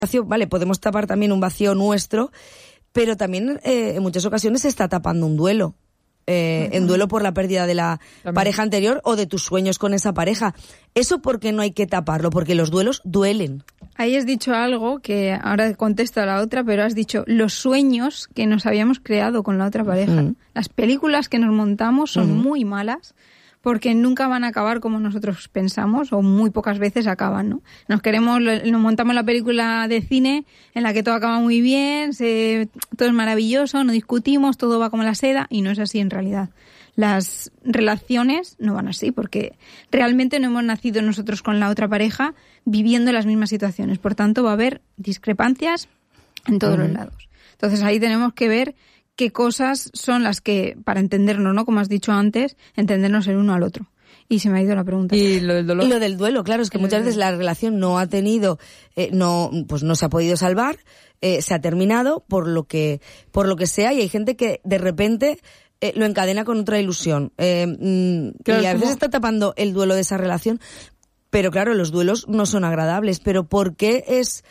vacío, vale, podemos tapar también un vacío nuestro, pero también en muchas ocasiones se está tapando un duelo. En duelo por la pérdida de la pareja anterior o de tus sueños con esa pareja. ¿Eso por qué no hay que taparlo? Porque los duelos duelen. Ahí has dicho algo que ahora contesto a la otra, pero has dicho los sueños que nos habíamos creado con la otra pareja. Las películas que nos montamos son muy malas porque nunca van a acabar como nosotros pensamos, o muy pocas veces acaban, ¿no? Nos montamos la película de cine en la que todo acaba muy bien, todo es maravilloso, no discutimos, todo va como la seda, y no es así en realidad. Las relaciones no van así, porque realmente no hemos nacido nosotros con la otra pareja viviendo las mismas situaciones. Por tanto, va a haber discrepancias en todos los lados. Entonces ahí tenemos que ver qué cosas son las que, para entendernos, ¿no? Como has dicho antes, entendernos el uno al otro. Y se me ha ido la pregunta. ¿Y lo del dolor? Y lo del duelo, claro, es que muchas veces la relación no ha tenido, no se ha podido salvar, se ha terminado por lo que sea, y hay gente que de repente lo encadena con otra ilusión. Claro, y a veces está tapando el duelo de esa relación, pero claro, los duelos no son agradables. Pero ¿por qué es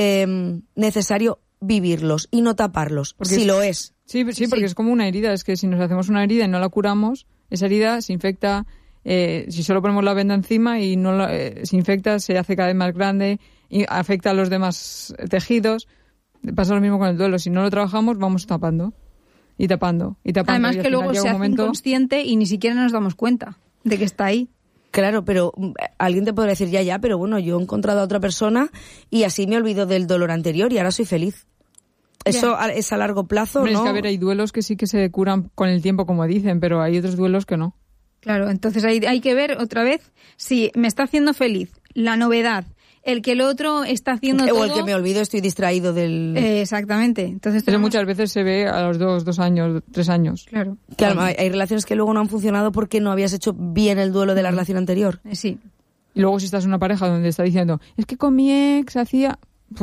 necesario vivirlos y no taparlos? Porque si lo es. Sí, porque es como una herida. Es que si nos hacemos una herida y no la curamos, esa herida se infecta. Si solo ponemos la venda encima y no se infecta, se hace cada vez más grande y afecta a los demás tejidos. Pasa lo mismo con el duelo. Si no lo trabajamos, vamos tapando. Y tapando. Además y que luego se hace inconsciente y ni siquiera nos damos cuenta de que está ahí. Claro, pero alguien te podrá decir ya, pero bueno, yo he encontrado a otra persona y así me olvido del dolor anterior y ahora soy feliz. Eso es a largo plazo, Hombre, ¿no? Es que, a ver, hay duelos que sí que se curan con el tiempo, como dicen, pero hay otros duelos que no. Claro, entonces hay que ver otra vez si me está haciciendo feliz la novedad, el que el otro está haciendo todo... O el que me olvido, estoy distraído del... exactamente. Entonces Pero muchas veces se ve a los 2 años, 3 años. Claro. Claro, hay relaciones que luego no han funcionado porque no habías hecho bien el duelo de la relación anterior. Sí. Y luego si estás en una pareja donde está diciendo, es que con mi ex hacía...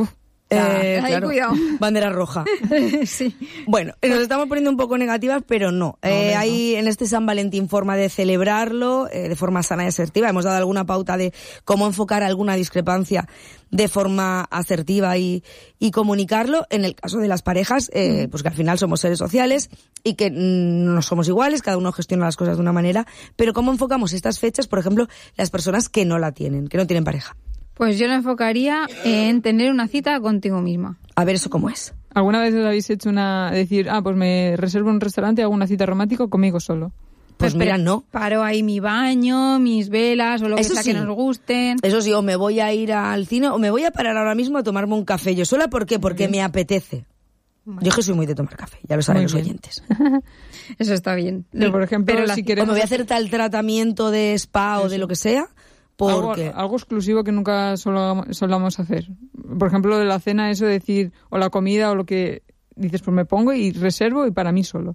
Claro. Cuidado. Bandera roja. Sí. Bueno, nos estamos poniendo un poco negativas, pero no. Hay en este San Valentín forma de celebrarlo de forma sana y asertiva. Hemos dado alguna pauta de cómo enfocar alguna discrepancia de forma asertiva y comunicarlo. En el caso de las parejas, pues que al final somos seres sociales y que no somos iguales, cada uno gestiona las cosas de una manera. Pero ¿cómo enfocamos estas fechas, por ejemplo, las personas que no tienen pareja? Pues yo lo enfocaría en tener una cita contigo misma. A ver, ¿eso cómo es? ¿Alguna vez os habéis hecho decir, pues me reservo un restaurante y hago una cita romántica conmigo solo? Pues mira, no. Paro ahí mi baño, mis velas o lo que sea que nos gusten. Eso sí, o me voy a ir al cine o me voy a parar ahora mismo a tomarme un café yo sola. ¿Por qué? Porque me apetece. Bueno. Yo es que soy muy de tomar café, ya lo saben los oyentes. Eso está bien. Pero, por ejemplo, si queremos... O me voy a hacer tal tratamiento de spa o de lo que sea... Algo exclusivo que nunca solamos hacer. Por ejemplo, de la cena, eso de decir, o la comida, o lo que dices, pues me pongo y reservo y para mí solo.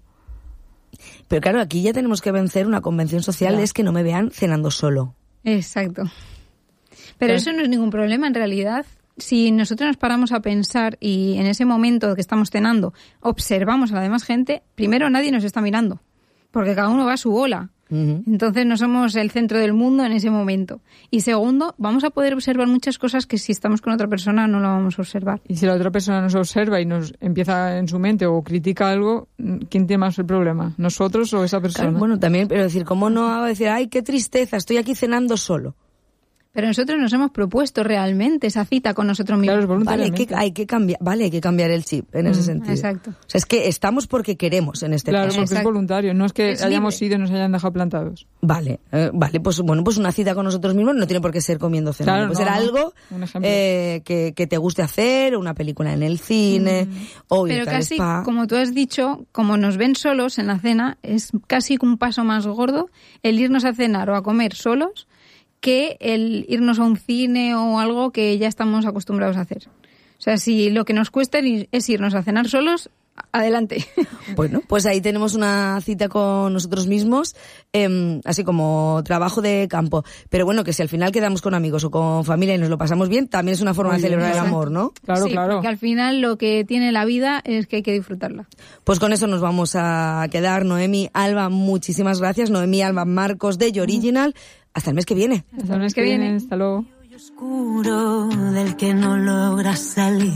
Pero claro, aquí ya tenemos que vencer una convención social, es que no me vean cenando solo. Exacto. Pero eso no es ningún problema en realidad. Si nosotros nos paramos a pensar y en ese momento que estamos cenando observamos a la demás gente, primero nadie nos está mirando, porque cada uno va a su bola. Entonces no somos el centro del mundo en ese momento. Y segundo, vamos a poder observar muchas cosas que si estamos con otra persona no la vamos a observar. Y si la otra persona nos observa y nos empieza en su mente o critica algo, ¿quién tiene más el problema? ¿Nosotros o esa persona? Claro, bueno, también, pero decir, ¿cómo no hago decir, ay, qué tristeza, estoy aquí cenando solo? Pero nosotros nos hemos propuesto realmente esa cita con nosotros mismos. Claro, hay que cambiar el chip en ese sentido. Exacto. O sea, es que estamos porque queremos en este caso. caso. Porque es voluntario, no es que hayamos ido y nos hayan dejado plantados. Vale, pues una cita con nosotros mismos no tiene por qué ser comiendo cenando. Puede ser algo que te guste hacer, una película en el cine, o ir al spa. Pero casi, como tú has dicho, como nos ven solos en la cena, es casi un paso más gordo el irnos a cenar o a comer solos que el irnos a un cine o algo que ya estamos acostumbrados a hacer. O sea, si lo que nos cuesta es irnos a cenar solos, adelante. Bueno, pues ahí tenemos una cita con nosotros mismos, así como trabajo de campo. Pero bueno, que si al final quedamos con amigos o con familia y nos lo pasamos bien, también es una forma de celebrar el amor, ¿no? Claro. Porque al final lo que tiene la vida es que hay que disfrutarla. Pues con eso nos vamos a quedar. Noemi, Alba, muchísimas gracias. Noemi, Alba, Marcos de Yoriginal. Hasta el mes que viene. Hasta el mes que viene. Hasta luego. Oscuro del que no logra salir.